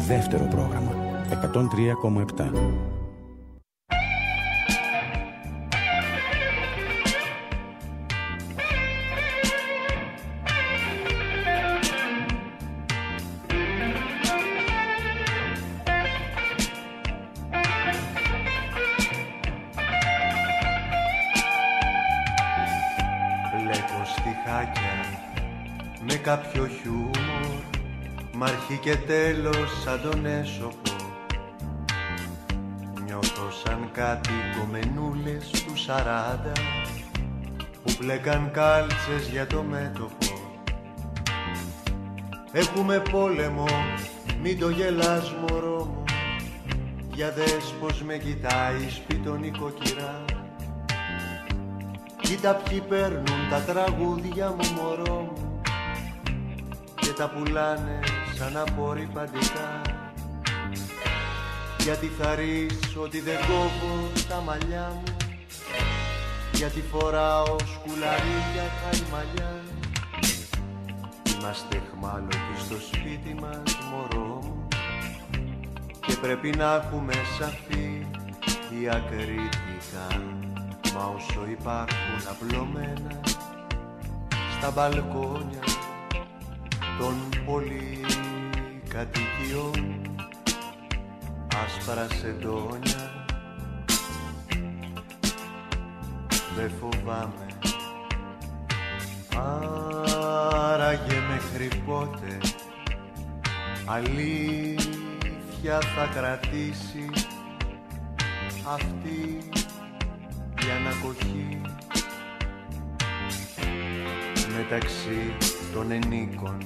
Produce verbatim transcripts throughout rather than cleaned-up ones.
Δεύτερο πρόγραμμα εκατόν τρία κόμμα επτά. Με κάποιο χιούμορ, μ' αρχή και τέλος σαν τον έσωπο. Νιώθω σαν κάτι κομμενούλες του σαράντα που πλέκαν κάλτσες για το μέτωπο. Έχουμε πόλεμο, μην το γελάς μωρό μου, για δες πως με κοιτάει σπίτον η κοκκυρά. Κοίτα ποιοι παίρνουν τα τραγούδια μου μωρό μου και τα πουλάνε σαν απορριπαντικά. Γιατί θα ρεις ότι δεν κόβω τα μαλλιά μου, γιατί φοράω σκουλαρίκια χαϊμαλιά. Είμαστε εχμάλωτοι στο σπίτι μας μωρό μου και πρέπει να έχουμε σαφή διακριτικά. Μα όσο υπάρχουν απλωμένα στα μπαλκόνια των πολυκατοικιών άσπρα σεντόνια, δε φοβάμαι. Άραγε μέχρι πότε αλήθεια θα κρατήσει αυτή η ανακοχή μεταξύ των ενίκων.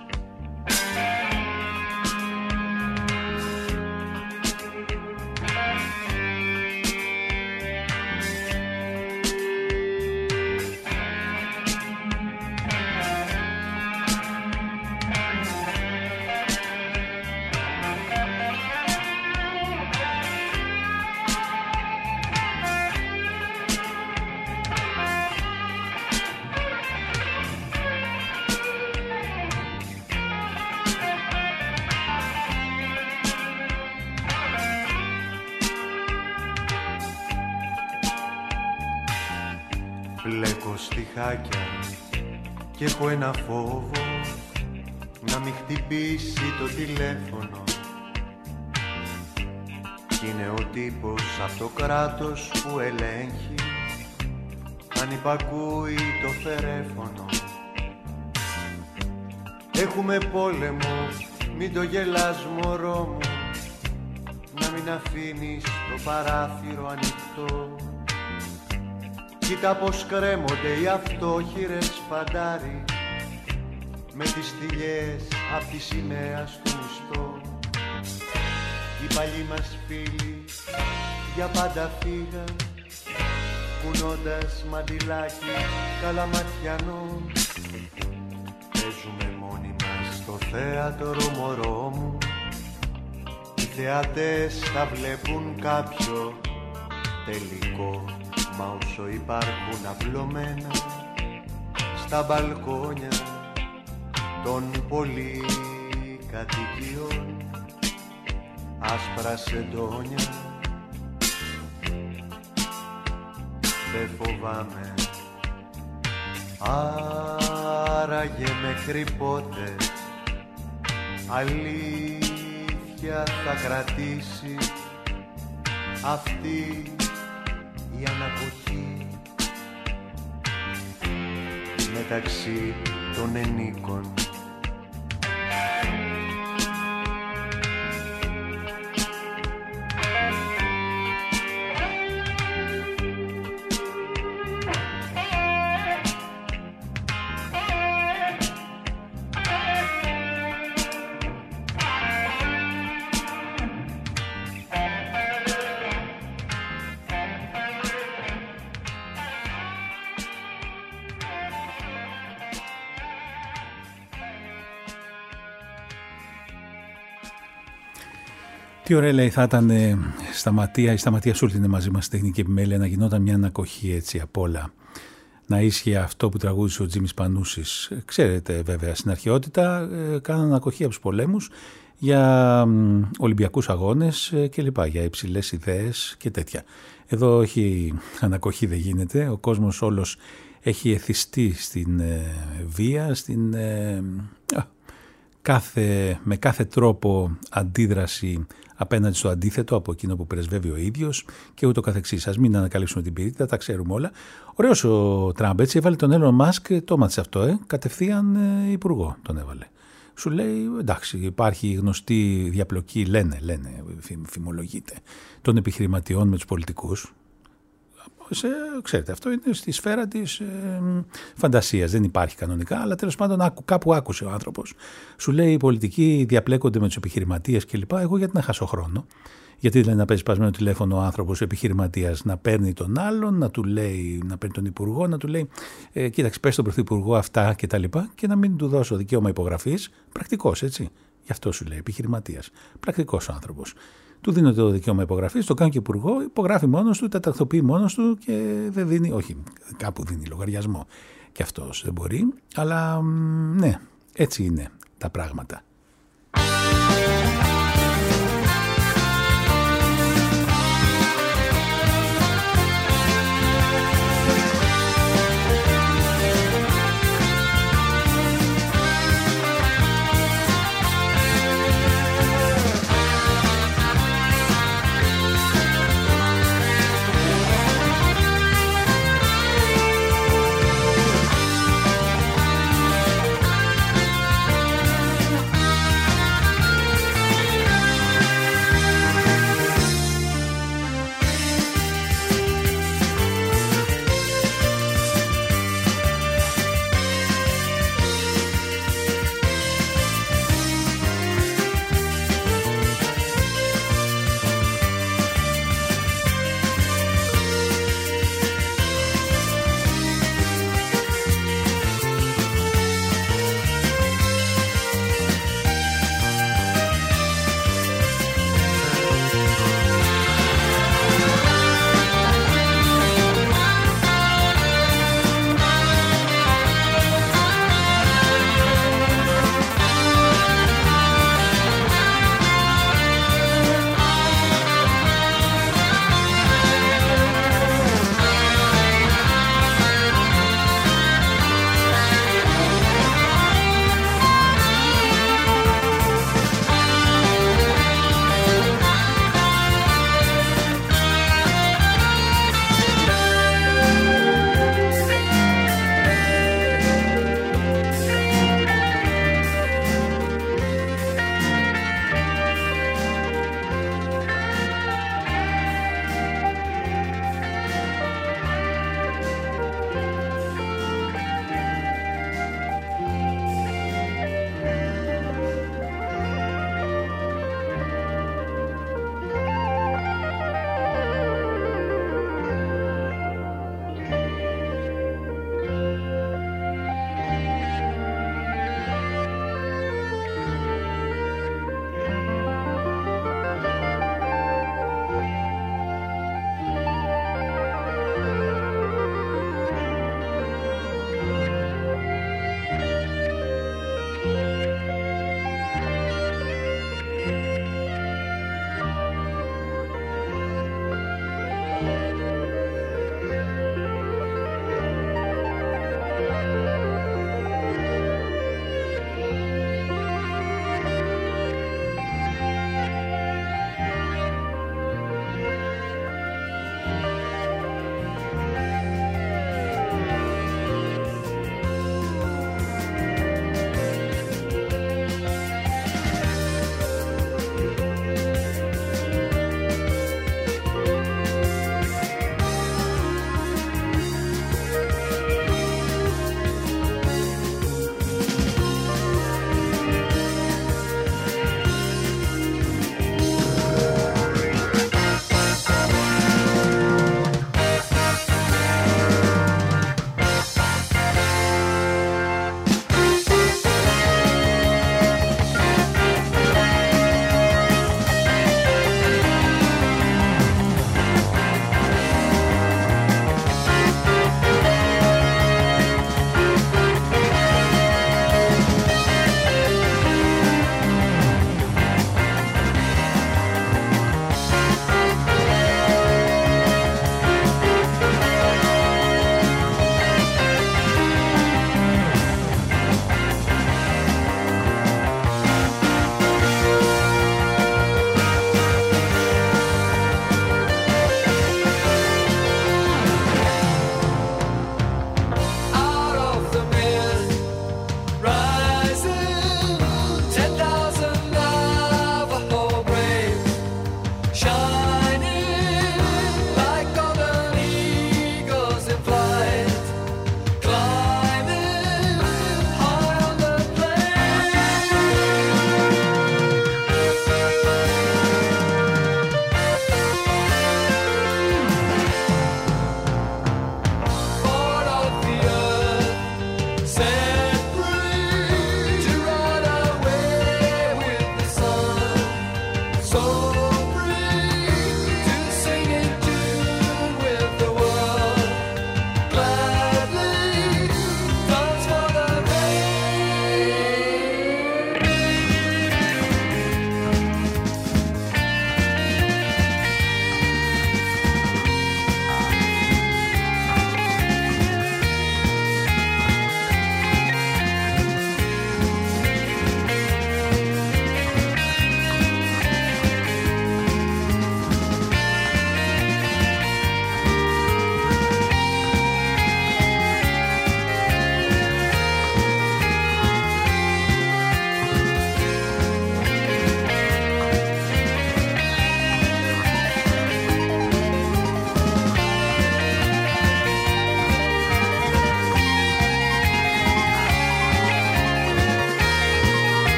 Στιχάκια και έχω ένα φόβο να μην χτυπήσει το τηλέφωνο. Κι είναι ο τύπος απ' το κράτος που ελέγχει αν υπακούει το φερέφωνο. Έχουμε πόλεμο, μην το γελάς μωρό μου, να μην αφήνεις το παράθυρο ανοιχτό. Κοίτα πως κρέμονται οι αυτόχειρες φαντάροι με τις θηλιές απ' τη σημαία στο μισθό. Οι παλιοί μας φίλοι για πάντα φύγαν, κουνώντας μαντιλάκι καλαματιανό. Παίζουμε μόνοι μας στο θέατρο μωρό μου, οι θεατές θα βλέπουν κάποιο τελικό. Μα όσο υπάρχουν απλωμένα στα μπαλκόνια των πολυκατοικιών άσπρα σεντόνια, δεν φοβάμαι. Άραγε μέχρι πότε αλήθεια θα κρατήσει αυτή η ανακοχή μεταξύ των ενίκων. Τι ωραία, λέει, θα ήταν ε, Σταματία, η Σταματία Σούλτη είναι μαζί μας στη τεχνική επιμέλεια, να γινόταν μια ανακοχή έτσι απ' όλα. Να ίσχυε αυτό που τραγούδισε ο Τζίμις Πανούσης. Ξέρετε βέβαια, στην αρχαιότητα ε, κάναν ανακοχή από τους πολέμους για Ολυμπιακούς αγώνες και λοιπά, για υψηλές ιδέες και τέτοια. Εδώ όχι ανακοχή, δεν γίνεται, ο κόσμος όλος έχει εθιστεί στην ε, βία, στην, ε, α, κάθε, με κάθε τρόπο αντίδραση απέναντι στο αντίθετο από εκείνο που πρεσβεύει ο ίδιος και ούτω καθεξής. Ας μην ανακαλύψουμε την πυρίτιδα, τα ξέρουμε όλα. Ωραίος ο Τραμπ, έτσι έβαλε τον Έλλον Μάσκ, το έμαθες αυτό, ε, κατευθείαν ε, υπουργό τον έβαλε. Σου λέει, εντάξει, υπάρχει γνωστή διαπλοκή, λένε, λένε, φημολογείται, των επιχειρηματιών με τους πολιτικούς. Σε, ξέρετε, αυτό είναι στη σφαίρα της ε, φαντασίας, δεν υπάρχει κανονικά, αλλά τέλος πάντων άκου, κάπου άκουσε ο άνθρωπος. Σου λέει, οι πολιτικοί διαπλέκονται με τους επιχειρηματίες κλπ. Εγώ γιατί να χάσω χρόνο? Γιατί δηλαδή να παίζει σπασμένο τηλέφωνο ο άνθρωπος, ο επιχειρηματίας, να παίρνει τον άλλον, να του λέει, να παίρνει τον υπουργό, να του λέει, ε, κοίταξε, πες στον πρωθυπουργό αυτά και τα λοιπά, και να μην του δώσω δικαίωμα υπογραφής. Πρακτικός, έτσι. Γι' αυτό σου λέει, επιχειρηματίας. Πρακτικός ο άνθρωπος. Του δίνω το δικαίωμα υπογραφής, το κάνω και υπουργό, υπογράφει μόνος του, τα τακτοποιεί μόνος του και δεν δίνει, όχι, κάπου δίνει λογαριασμό. Και αυτός δεν μπορεί, αλλά ναι, έτσι είναι τα πράγματα.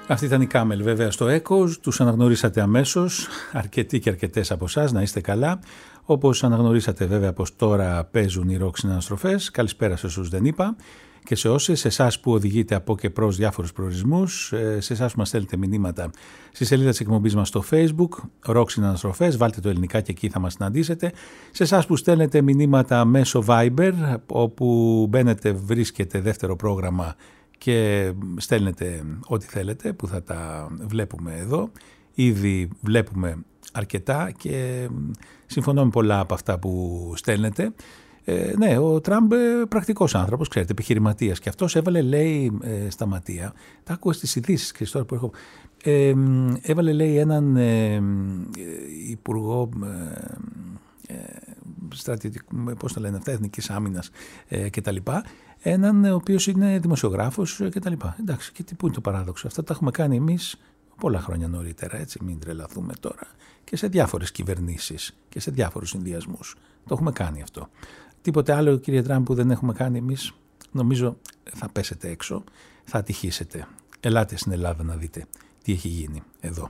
Αυτή ήταν η Κάμελ βέβαια στο Echoes, τους αναγνωρίσατε αμέσως, αρκετοί και αρκετές από εσάς, να είστε καλά. Όπως αναγνωρίσατε βέβαια πως τώρα παίζουν οι ροκ συναναστροφές, καλησπέρα σε όσους δεν είπα και σε όσες, σε εσάς που οδηγείτε από και προς διάφορους προορισμούς, σε εσάς που μας στέλνετε μηνύματα στη σελίδα της εκπομπής μας στο Facebook, ροκ συναναστροφές, βάλτε το ελληνικά και εκεί θα μας συναντήσετε. Σε εσάς που στέλνετε μηνύματα μέσω Viber, όπου μπαίνετε, βρίσκετε δεύτερο πρόγραμμα και στέλνετε ό,τι θέλετε που θα τα βλέπουμε εδώ. Ήδη βλέπουμε αρκετά και συμφωνώ με πολλά από αυτά που στέλνετε. Ε, ναι, ο Τραμπ ε, πρακτικός άνθρωπος, ξέρετε, επιχειρηματίας και αυτός έβαλε, λέει, ε, στα ματεία, τα ακούω στις ειδήσεις και τώρα που έχω, ε, έβαλε, λέει, έναν ε, υπουργό ε, ε, στρατιωτικού, πώς το λένε αυτά, εθνικής άμυνας ε, και τα λοιπά, έναν ο οποίος είναι δημοσιογράφος και τα λοιπά. Εντάξει, και τι, πού είναι το παράδοξο, αυτά τα έχουμε κάνει εμείς πολλά χρόνια νωρίτερα, έτσι, μην τρελαθούμε τώρα, και σε διάφορες κυβερνήσεις και σε διάφορους συνδυασμούς. Το έχουμε κάνει αυτό. Τίποτε άλλο, κύριε Τραμπ, που δεν έχουμε κάνει εμείς, νομίζω θα πέσετε έξω, θα ατυχήσετε. Ελάτε στην Ελλάδα να δείτε τι έχει γίνει εδώ.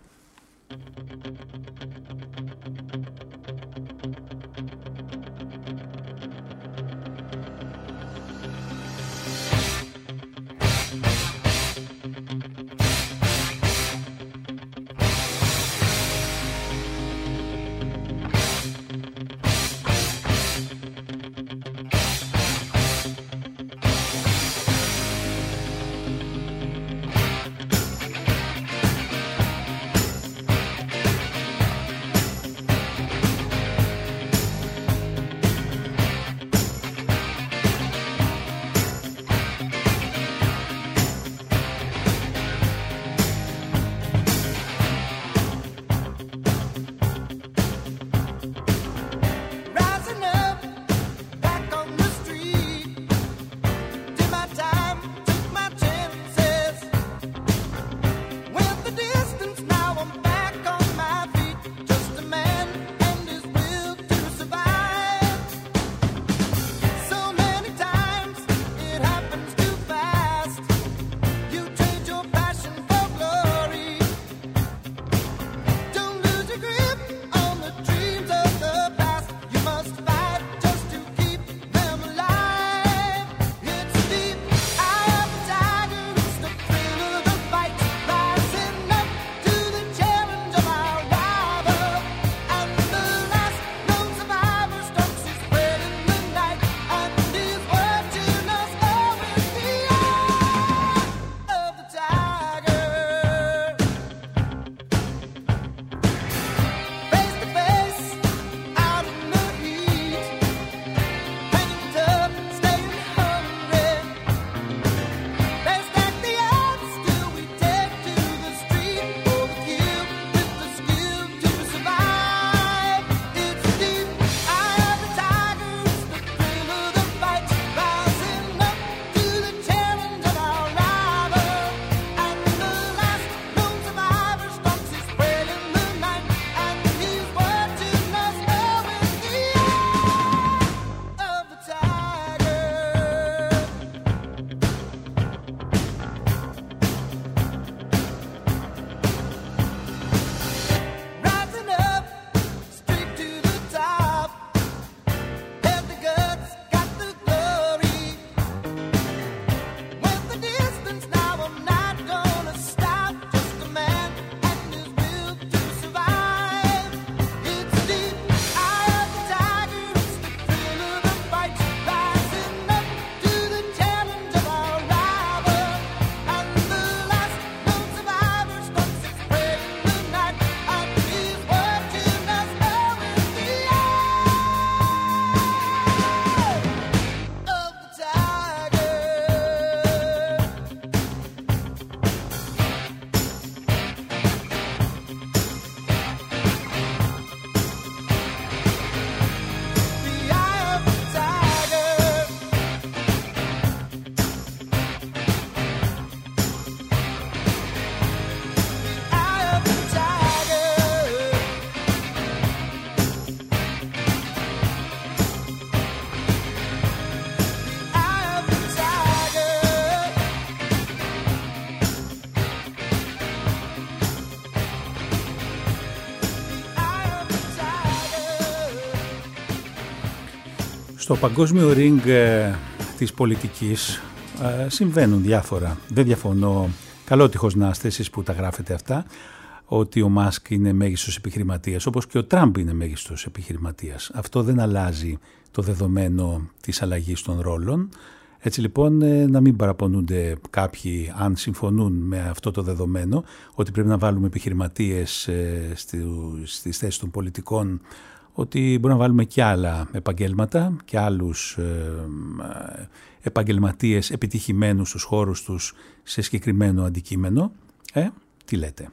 Στο παγκόσμιο ring ε, της πολιτικής ε, συμβαίνουν διάφορα. Δεν διαφωνώ, καλότυχος να είστε εσείς που τα γράφετε αυτά, ότι ο Μάσκ είναι μέγιστος επιχειρηματίας, όπως και ο Τραμπ είναι μέγιστος επιχειρηματίας. Αυτό δεν αλλάζει το δεδομένο της αλλαγής των ρόλων. Έτσι λοιπόν ε, να μην παραπονούνται κάποιοι αν συμφωνούν με αυτό το δεδομένο, ότι πρέπει να βάλουμε επιχειρηματίες ε, στις θέσεις των πολιτικών, ότι μπορούμε να βάλουμε και άλλα επαγγέλματα και άλλους ε, επαγγελματίες επιτυχημένους στους χώρους τους σε συγκεκριμένο αντικείμενο. Ε, τι λέτε?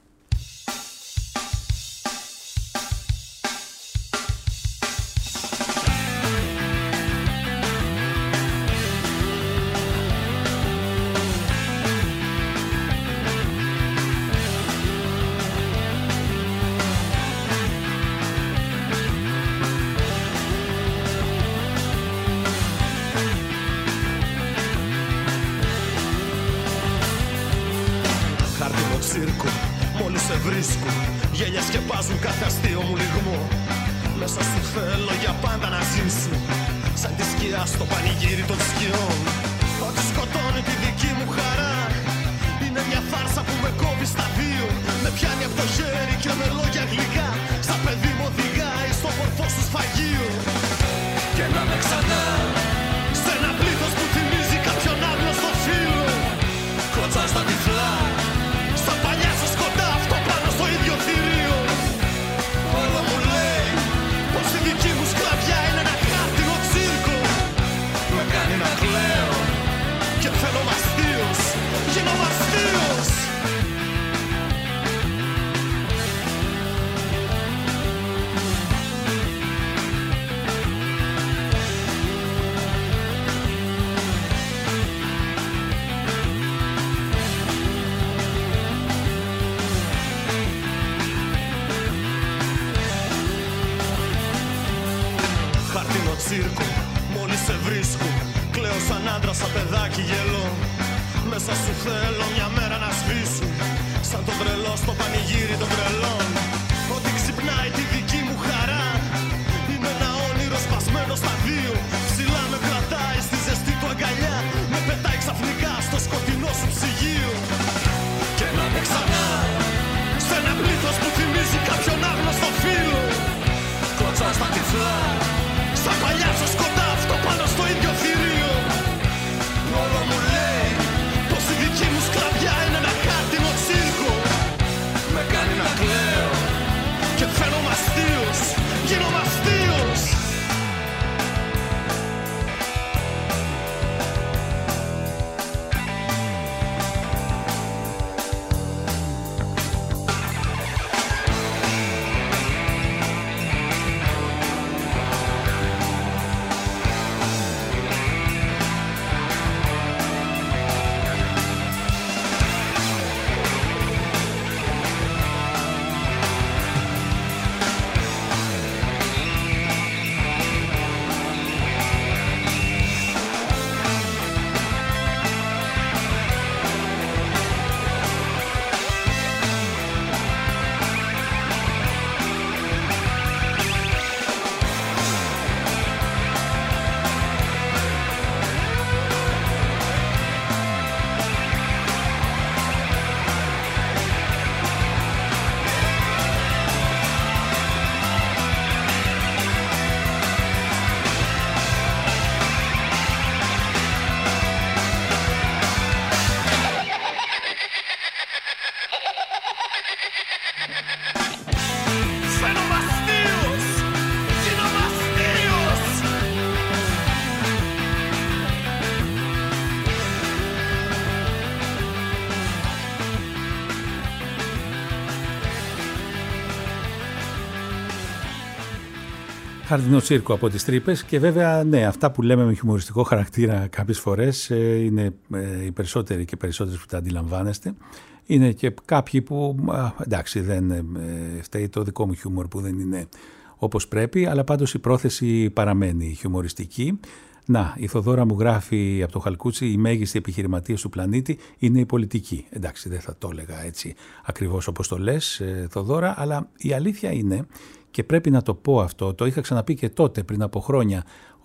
Χαρτινό τσίρκο από τις τρύπες και βέβαια ναι, αυτά που λέμε με χιουμοριστικό χαρακτήρα κάποιες φορές είναι οι περισσότεροι και περισσότερες που τα αντιλαμβάνεστε. Είναι και κάποιοι που α, εντάξει δεν φταίει το δικό μου χιούμορ που δεν είναι όπως πρέπει, αλλά πάντως η πρόθεση παραμένει χιουμοριστική. Να, η Θοδόρα μου γράφει από το Χαλκούτσι, οι μέγιστοι επιχειρηματίες του πλανήτη είναι οι πολιτικοί. Εντάξει, δεν θα το έλεγα έτσι ακριβώς όπως το λες, Θοδόρα, αλλά η αλήθεια είναι, και πρέπει να το πω αυτό, το είχα ξαναπεί και τότε πριν από χρόνια,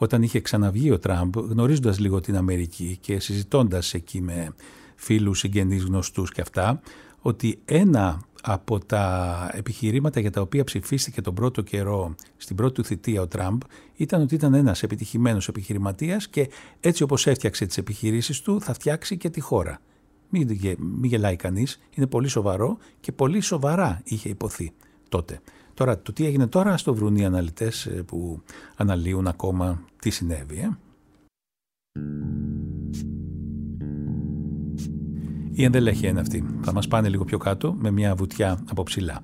όταν είχε ξαναβγεί ο Τραμπ, γνωρίζοντας λίγο την Αμερική και συζητώντας εκεί με φίλους, συγγενείς, γνωστούς και αυτά, ότι ένα από τα επιχειρήματα για τα οποία ψηφίστηκε τον πρώτο καιρό στην πρώτη του θητεία ο Τραμπ ήταν ότι ήταν ένας επιτυχημένος επιχειρηματίας και έτσι όπως έφτιαξε τις επιχειρήσεις του θα φτιάξει και τη χώρα. Μην, μην γελάει κανείς, είναι πολύ σοβαρό και πολύ σοβαρά είχε υποθεί τότε. Τώρα, το τι έγινε τώρα, ας το βρουν οι αναλυτές που αναλύουν ακόμα τι συνέβη. Ε? Η ενδελέχεια είναι αυτή. Θα μας πάνε λίγο πιο κάτω με μια βουτιά από ψηλά.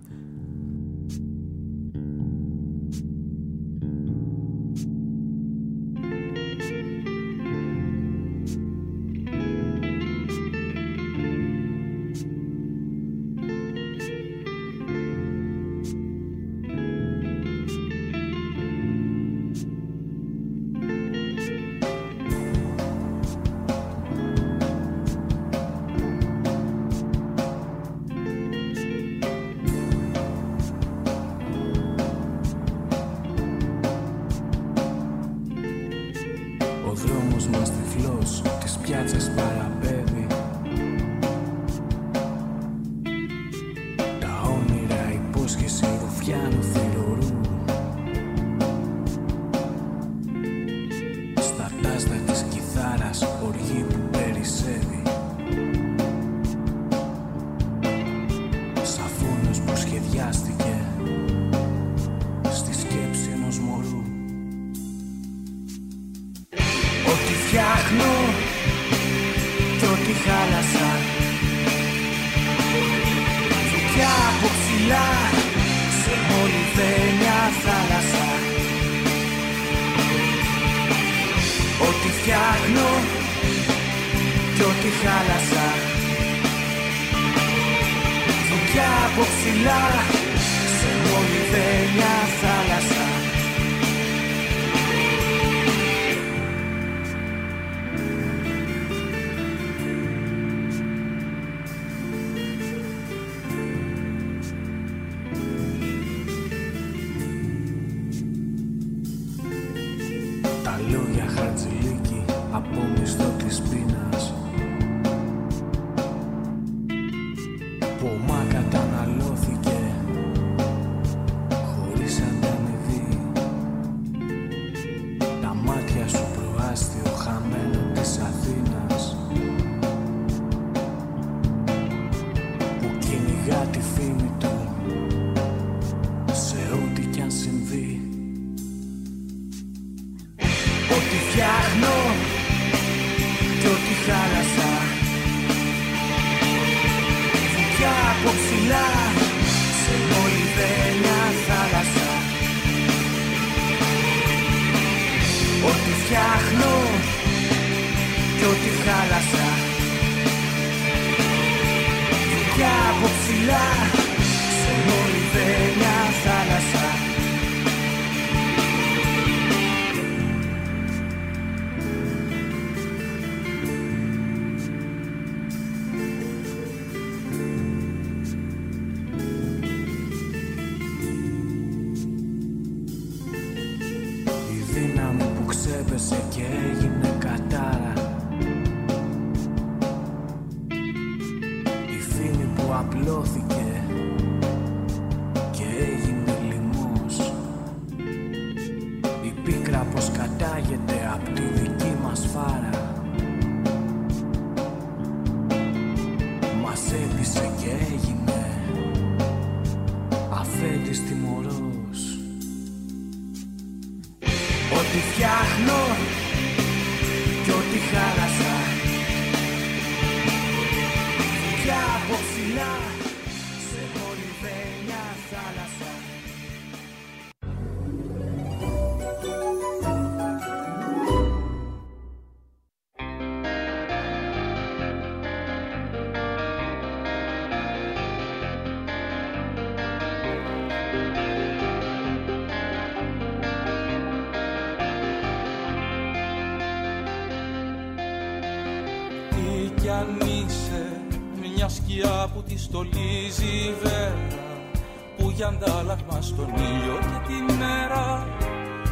Που τη στολίζει η βέρα, που για αντάλλαγμα στον ήλιο και τη μέρα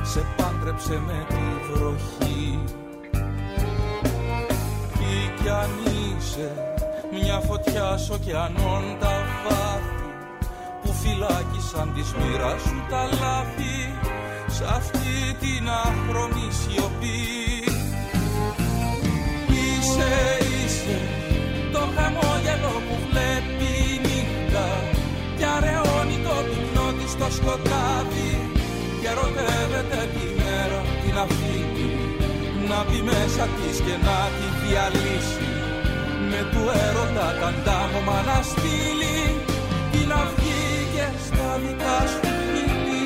σε πάντρεψε με τη βροχή. Ή κι αν είσαι μια φωτιά σ' ωκεανών τα βάθη που φυλάκισαν της μοίρας σου τα λάθη σ' αυτή την άχρωμη σιωπή. Είσαι, είσαι το χαμόγελο που βλέπει η νύχτα κι αραιώνει το πυκνό της το σκοτάδι και ερωτεύεται τη μέρα, την αφήνει να μπει μέσα της και να τη διαλύσει με του έρωτα τα αντάμωμα να στείλει την αυγή και στα δικά σου χείλη.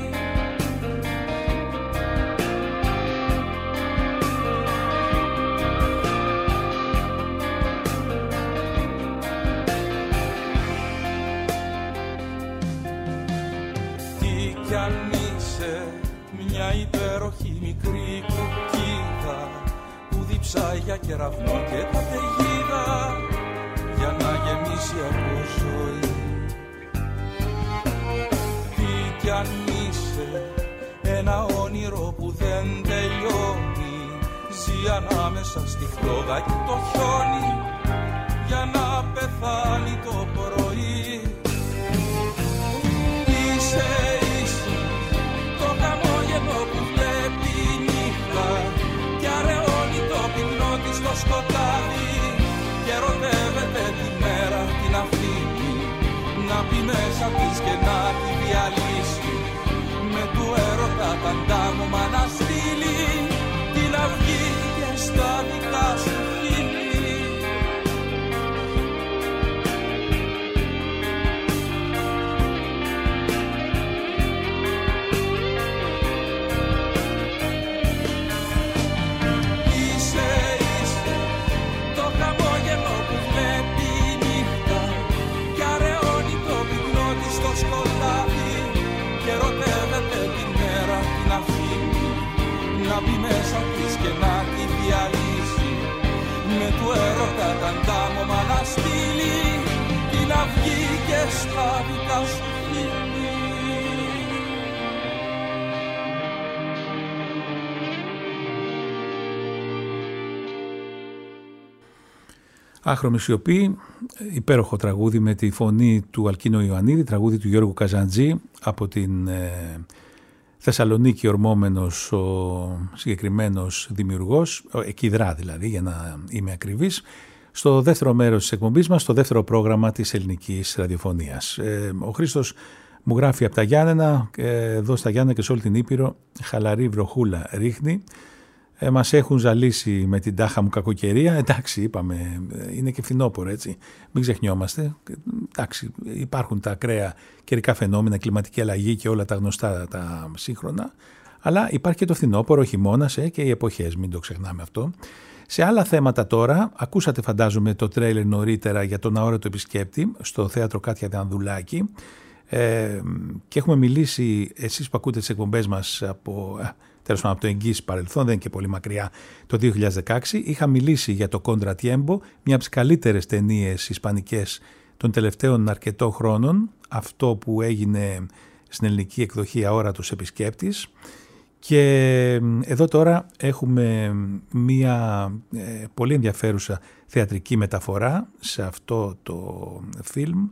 Τι κι αν είσαι μια υπέροχη μικρή κουκκίδα που διψάει για κεραυνό και καταιγίδα για να γεμίσει από ζωή. Τι κι αν είσαι ένα όνειρο που δεν τελειώνει, ζει ανάμεσα στη φλόγα και το χιόνι για να πεθάνει το πρωί. Είσαι, είσαι το χαμόγελο που βλέπει η νύχτα κι αραιώνει το πυκνό της το σκοτάδι και ερωτεύεται τη μέρα, την αφήνει να μπει μέσα της και να τη διαλύσει με του έρωτα τα αντάμωμα να στείλει την αυγή και στα δικά σου χείλη. Να μπει μέσα της και να τη διαλύσει με του έρωτα τα αντάμωμα να στείλει την αυγή και στα δικά σου χείλη. Άχρωμη σιωπή, υπέροχο τραγούδι με τη φωνή του Αλκίνο Ιωαννίδη, τραγούδι του Γιώργου Καζαντζή από την ε, Θεσσαλονίκη ορμόμενος ο συγκεκριμένος δημιουργός, εκεί δρά δηλαδή για να είμαι ακριβής, στο δεύτερο μέρος της εκπομπής μας, στο δεύτερο πρόγραμμα της ελληνικής ραδιοφωνίας. Ε, ο Χρήστος μου γράφει από τα Γιάννενα, ε, εδώ στα Γιάννενα και σε όλη την Ήπειρο, χαλαρή βροχούλα ρίχνει. Ε, μας έχουν ζαλίσει με την τάχα μου κακοκαιρία. Εντάξει, είπαμε, είναι και φθινόπωρο, έτσι. Μην ξεχνιόμαστε. Εντάξει, υπάρχουν τα ακραία καιρικά φαινόμενα, κλιματική αλλαγή και όλα τα γνωστά τα σύγχρονα. Αλλά υπάρχει και το φθινόπωρο, ο χειμώνας ε, και οι εποχές, μην το ξεχνάμε αυτό. Σε άλλα θέματα τώρα, ακούσατε φαντάζομαι το τρέιλερ νωρίτερα για τον αόρατο επισκέπτη στο θέατρο Κάτια Δεανδουλάκη. Ε, και έχουμε μιλήσει, εσείς που ακούτε τις εκπομπές μας από... τέλος πάντων από το εγγύς παρελθόν, δεν είναι και πολύ μακριά, το δύο χιλιάδες δεκαέξι, είχα μιλήσει για το Κόντρα Τιέμπο, μια από τις καλύτερες ταινίες ισπανικές των τελευταίων αρκετών χρόνων, αυτό που έγινε στην ελληνική εκδοχή Αόρατος Επισκέπτης. Και εδώ τώρα έχουμε μια ε, πολύ ενδιαφέρουσα θεατρική μεταφορά σε αυτό το φιλμ,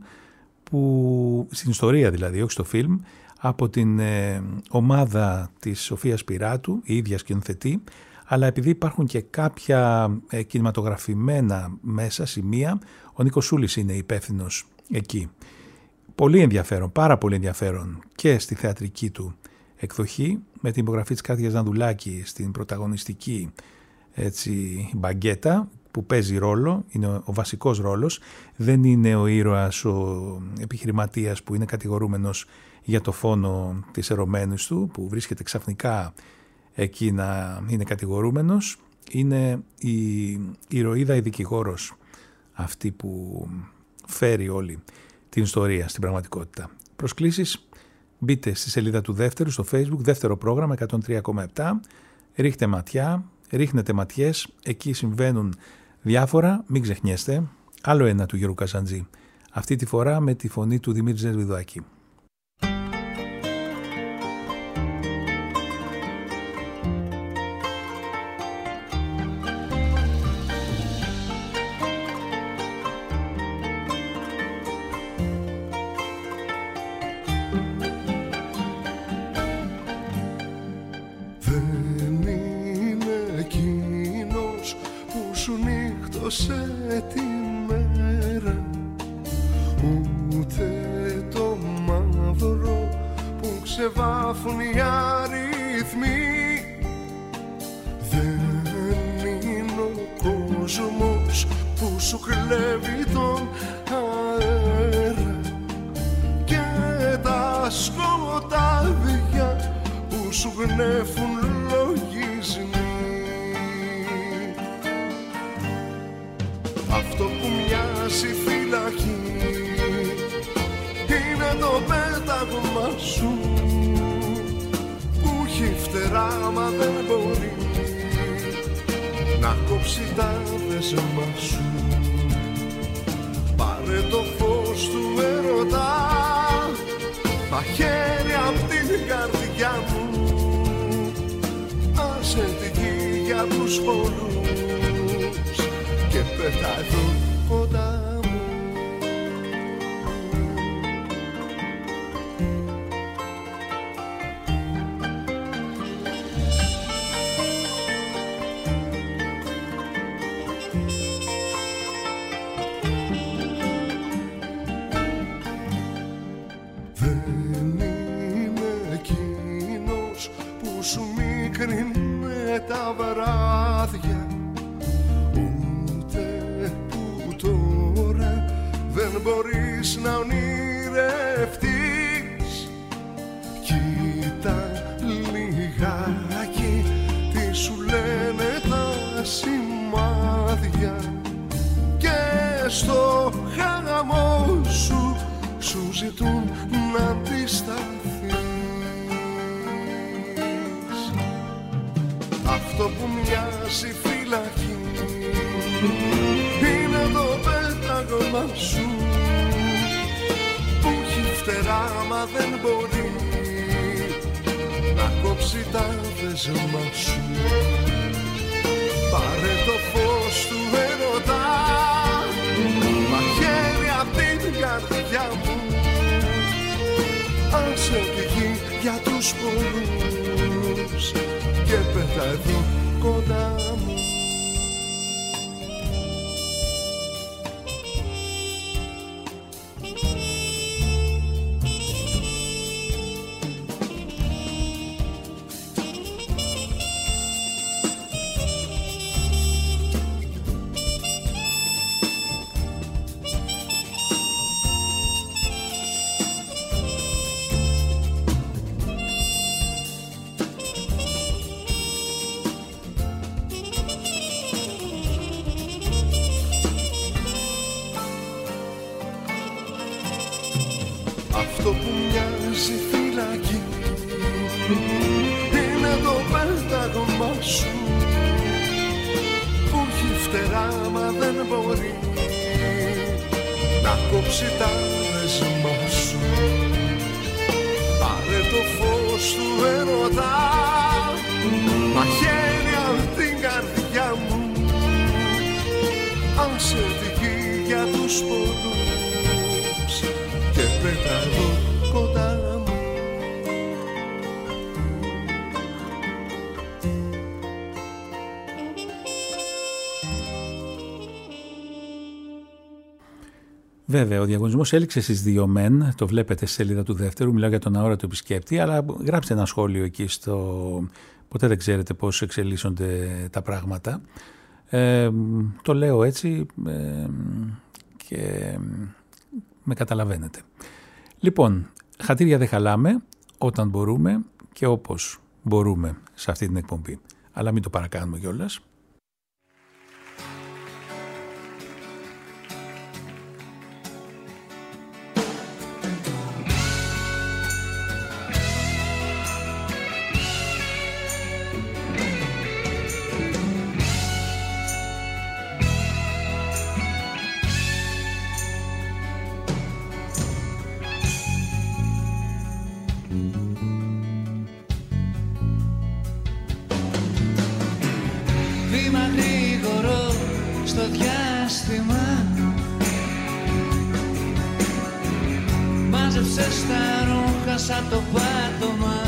που, στην ιστορία δηλαδή, όχι στο φιλμ, από την ε, ομάδα της Σοφίας Πυράτου, η ίδια σκηνοθετή, αλλά επειδή υπάρχουν και κάποια ε, κινηματογραφημένα μέσα σημεία, ο Νίκος Σούλης είναι υπεύθυνος εκεί. Πολύ ενδιαφέρον, πάρα πολύ ενδιαφέρον και στη θεατρική του εκδοχή, με την υπογραφή της Κάτιας Δεανδουλάκη στην πρωταγωνιστική έτσι, μπαγκέτα, που παίζει ρόλο, είναι ο, ο βασικός ρόλος, δεν είναι ο ήρωας, ο επιχειρηματίας που είναι κατηγορούμενος για το φόνο της ερωμένης του, που βρίσκεται ξαφνικά εκεί να είναι κατηγορούμενος. Είναι η ηρωίδα, η δικηγόρος, αυτή που φέρει όλη την ιστορία στην πραγματικότητα. Προσκλήσεις, μπείτε στη σελίδα του δεύτερου στο Facebook, δεύτερο πρόγραμμα εκατόν τρία κόμμα επτά, ρίχτε ματιά, ρίχνετε ματιές, εκεί συμβαίνουν διάφορα, μην ξεχνιέστε. Άλλο ένα του Γιώργου Καζαντζή, αυτή τη φορά με τη φωνή του Δημήτρη Ζερβιδάκη. γράφουν οι αριθμοί. Δεν είναι ο κόσμος που σου κλέβει τον αέρα και τα σκοτάδια που σου γνέφουν λογισμοί. Αυτό που μοιάζει φυλακή είναι το πέταγμα σου που έχει φτερά μα δεν μπορεί να κόψει τα δεσμά σου. Πάρε το φως του έρωτα μαχαίρι απ' την καρδιά μου. Άσε τη γη για τους πολλούς και πέτα εδώ κοντά μου. Τα βράδια ούτε που τώρα δεν μπορείς να ονειρευτείς. Κοίτα λιγάκι τι σου λένε τα σημάδια και στο χαμό σου σου ζητούν να αντισταθείς. Αυτό που μοιάζει φυλακή είναι το πέταγμα σου που έχει φτερά μα δεν μπορεί να κόψει τα δεσμά σου. Πάρε το φως του έρωτα μαχαίρι απ' την καρδιά μου. Άσε τη γη για τους πολλούς και πέτα εδώ κοντά μου. Αυτό που μοιάζει φυλακή είναι το πέταγμα σου που έχει φτερά μα δεν μπορεί να κόψει τα δεσμά σου. Πάρε το φως του έρωτα μαχαίρι απ' την καρδιά μου. Άσε τη γη για τους πολλούς και πέτα εδώ κοντά μου. Βέβαια, ο διαγωνισμός έληξε στις δύο μεν, το βλέπετε στη σελίδα του δεύτερου, μιλάω για τον αόρατο επισκέπτη, αλλά γράψτε ένα σχόλιο εκεί στο... Ποτέ δεν ξέρετε πώς εξελίσσονται τα πράγματα. Ε, το λέω έτσι ε, και με καταλαβαίνετε. Λοιπόν, χατήρια δεν χαλάμε όταν μπορούμε και όπως μπορούμε σε αυτή την εκπομπή. Αλλά μην το παρακάνουμε κιόλας. Το πάτωμα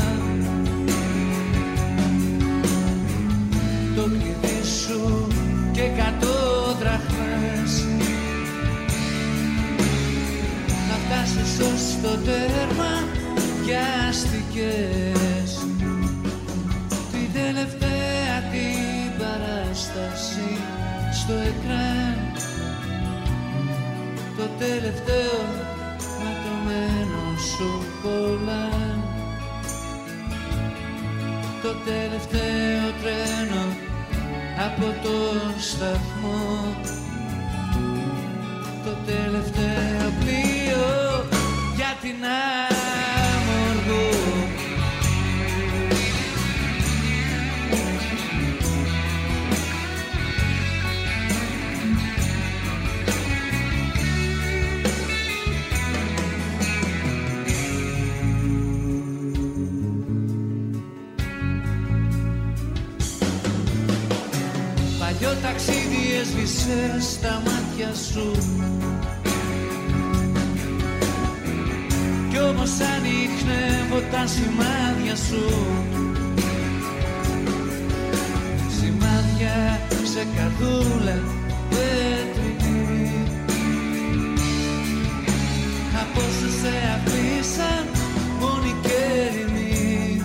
το κλειδί σου και εκατό δραχμές να φτάσεις ως το τέρμα βιάστηκες την τελευταία την παράσταση στο εκράν, το τελευταίο ματωμένο σου κολλάν, το τελευταίο τρένο από τον σταθμό, το τελευταίο πλοίο για την Άμμουργο. Παλιό ταξίδι έσβησε στα μάτια σου κι όμως ανίχνευω τα σημάδια σου, σημάδια σε καρδούλα πέτρινη από όσους σε αφήσαν μόνοι και ερημοί.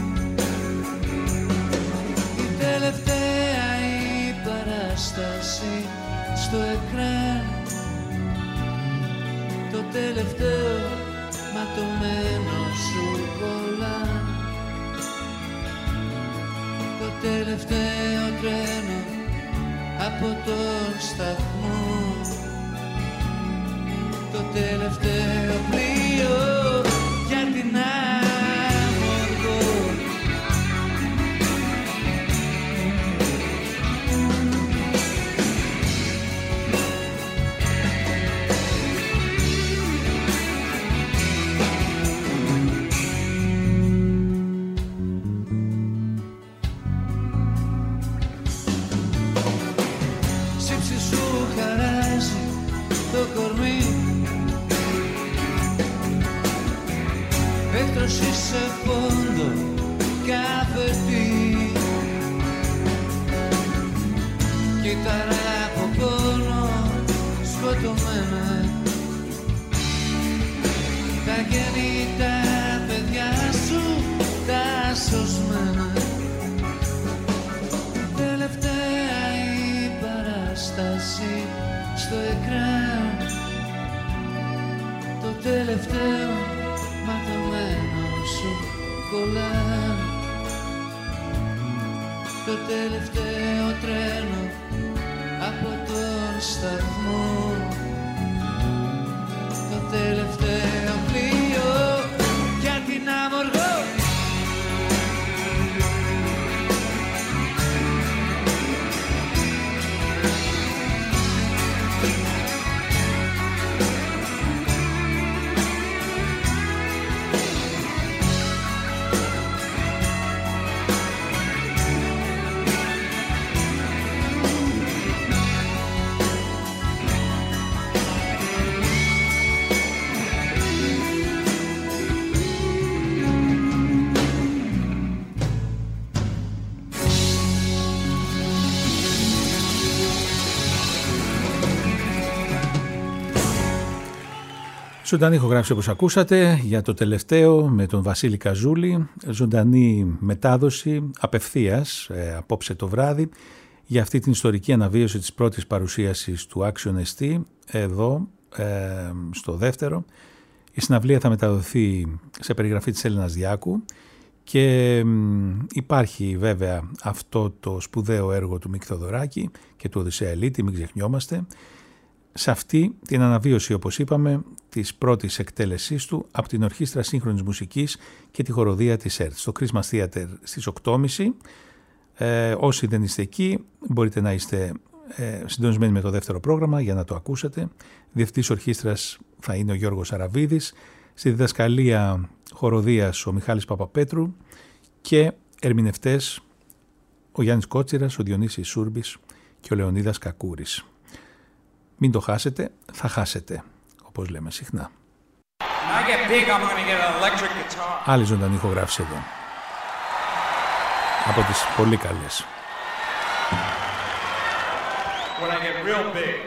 Η τελευταία η παράσταση στο εκράν, το τελευταίο ματωμένο σου κολλάν, το τελευταίο τρένο από τον σταθμό, το τελευταίο πλοίο για την Άμμουργο. Το κορμί έκτρωση σε πόντο καφετή, κύτταρα από πόνο σκοτωμένα, τα γέννη τα παιδιά σου τα σωσμένα. Τελευταία η παράσταση στο εκράν, το τελευταίο ματωμένο σου κολλάν, το τελευταίο τρένο από τον σταθμό, το τελευταίο πλοίο για την Άμμουργο. Ζωντανή ηχογράφηση όπως ακούσατε για το τελευταίο με τον Βασίλη Καζούλη, ζωντανή μετάδοση απευθείας ε, απόψε το βράδυ για αυτή την ιστορική αναβίωση της πρώτης παρουσίασης του Action ες τι εδώ ε, στο δεύτερο. Η συναυλία θα μεταδοθεί σε περιγραφή της Έλληνας Διάκου και υπάρχει βέβαια αυτό το σπουδαίο έργο του Μίκη Θοδωράκη και του Οδυσσέα Ελίτη, μην ξεχνιόμαστε. Σε αυτή την αναβίωση, όπως είπαμε, της πρώτης εκτέλεσής του από την Ορχήστρα Σύγχρονης Μουσικής και τη Χοροδία της ΕΡΤ στο Christmas Theater στις οκτώ και μισή. Ε, όσοι δεν είστε εκεί μπορείτε να είστε ε, συντονισμένοι με το δεύτερο πρόγραμμα για να το ακούσετε. Διευθυντής ορχήστρας θα είναι ο Γιώργος Αραβίδης, στη διδασκαλία χοροδίας ο Μιχάλης Παπαπέτρου και ερμηνευτές ο Γιάννης Κότσιρας, ο Διονύσης Σούρμπης και ο Λεωνίδας Κακούρης. Μην το χάσετε, θα χάσετε, όπως λέμε συχνά. Άλλη ζωντανή ηχογράφηση εδώ. Από τις πολύ καλές. When I get real big.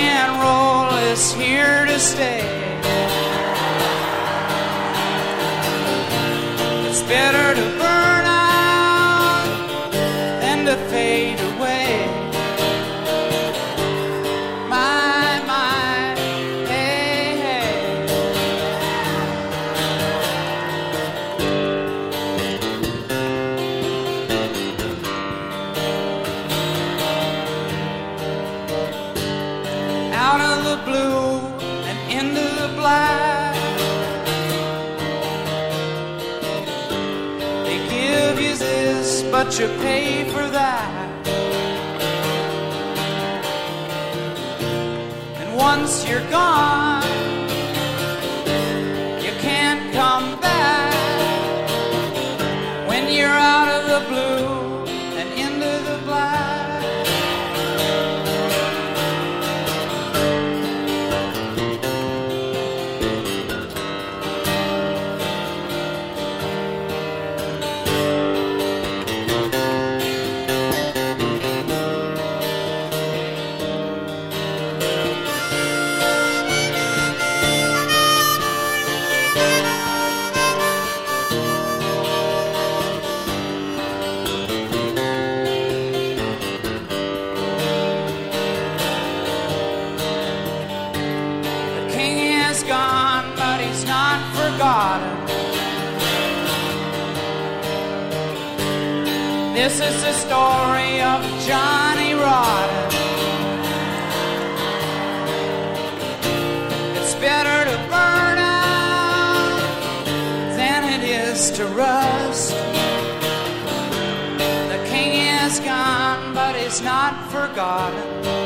and roll is here to stay. It's better to burn out than to fade away. My, my, hey, hey. Out of the blue and into the black, they give you this, but you pay for that. And once you're gone, you can't come back. When you're out of the blue and into the black, this is the story of Johnny Rotten. It's better to burn out than it is to rust. The king is gone, but he's not forgotten.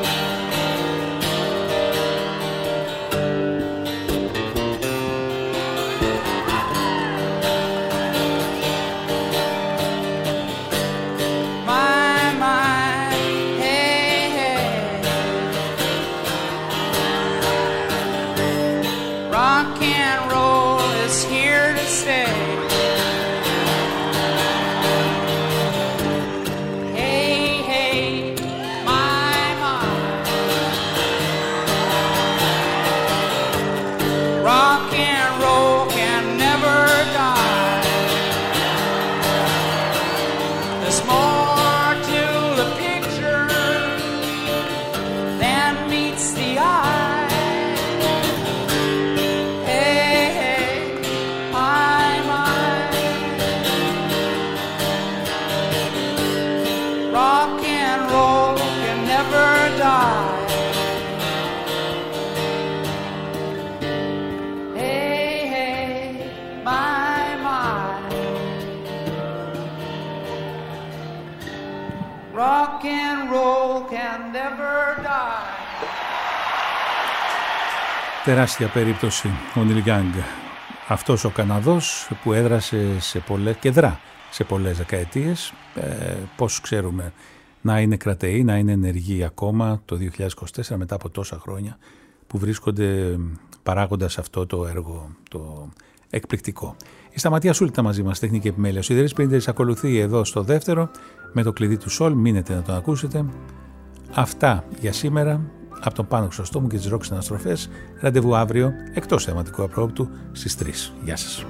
Τεράστια περίπτωση ο Νιλ Γιάνγκ, αυτός ο Καναδός που έδρασε σε πολλές και δρά σε πολλές δεκαετίες, ε, πώς ξέρουμε να είναι κρατεοί, να είναι ενεργοί ακόμα το δύο χιλιάδες είκοσι τέσσερα μετά από τόσα χρόνια που βρίσκονται παράγοντας αυτό το έργο το εκπληκτικό. Η Σταματία Σούλτα μαζί μας, τεχνική επιμέλεια. Ο Σιδερής Πίντερης ακολουθεί εδώ στο δεύτερο με το κλειδί του Σολ, μείνετε να τον ακούσετε. Αυτά για σήμερα. Από τον Πάνο Χρυσοστόμου και τις ροκ συναστροφές. Ραντεβού αύριο, εκτός θεματικού απρόπτου, στις τρεις. Γεια σας.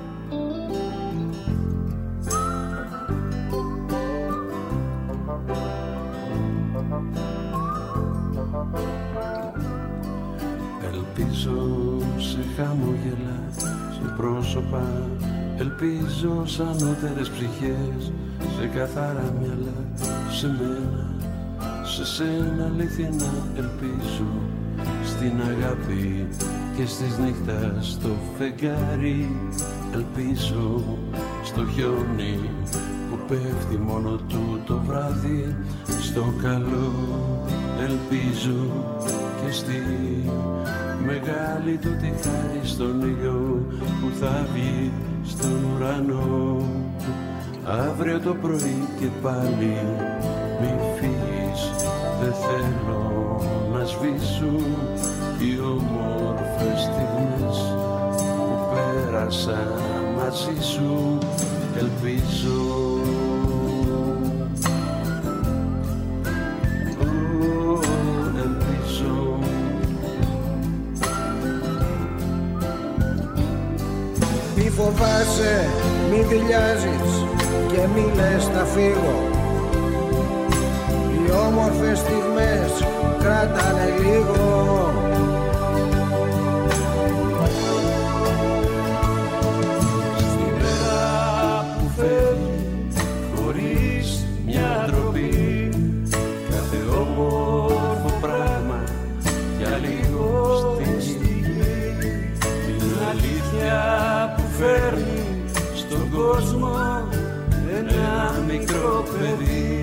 Ελπίζω σε χαμόγελα, σε πρόσωπα. Ελπίζω σαν ανώτερες ψυχές, σε καθαρά μυαλά, σε μένα. Σε σένα αλήθινα ελπίζω, στην αγάπη και στις νύχτας στο φεγγάρι. Ελπίζω στο χιόνι που πέφτει μόνο του το βράδυ, στο καλό. Ελπίζω και στη μεγάλη του τη χάρη, στον ήλιο που θα βγει στον ουρανό. Αύριο το πρωί και πάλι μη φύγεις, δεν θέλω να σβήσουν οι όμορφες στιγμές που πέρασα μαζί σου. Ελπίζω, oh, ελπίζω φοβάσαι, μη δειλιάζεις και μη λες θα φύγω. Οι όμορφες στιγμές κράτανε λίγο. Στην μέρα που φεύγει χωρίς μια ντροπή, κάθε όμορφο πράγμα για λίγο στη γη, την αλήθεια που φέρνει στον κόσμο ένα μικρό παιδί.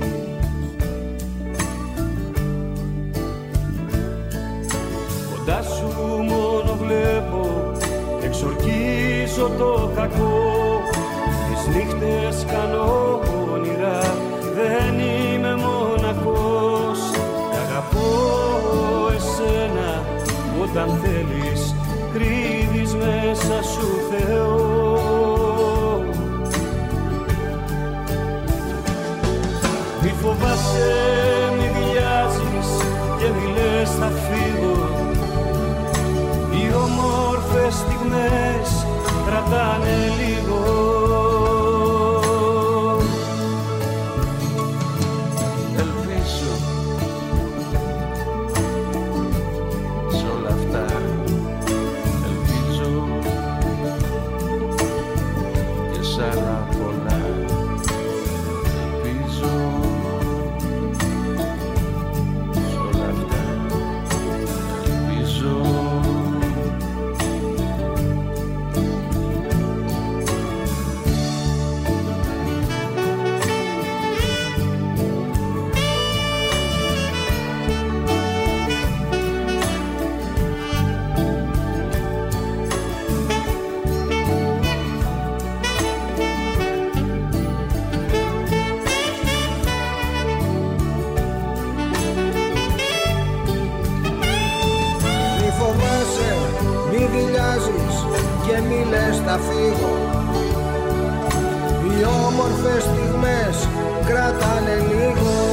Κοντά σου μόνο βλέπω, εξορκίζω το κακό. Τις νύχτες κάνω όνειρα, δεν είμαι μοναχός. Τ' αγαπώ εσένα, όταν θέλεις κρύβεις μέσα σου Θεό. Μη φοβάσαι, μη βιάζεις και μη λες θα φύγω. Οι όμορφες στιγμές κρατάνε λίγο. Ελπίζω σ' όλα αυτά, ελπίζω και σ' άλλα πολλά. Ελπίζω σ' όλα αυτά, ελπίζω. Και μη λες θα φύγω. Οι όμορφες στιγμές κράτανε λίγο.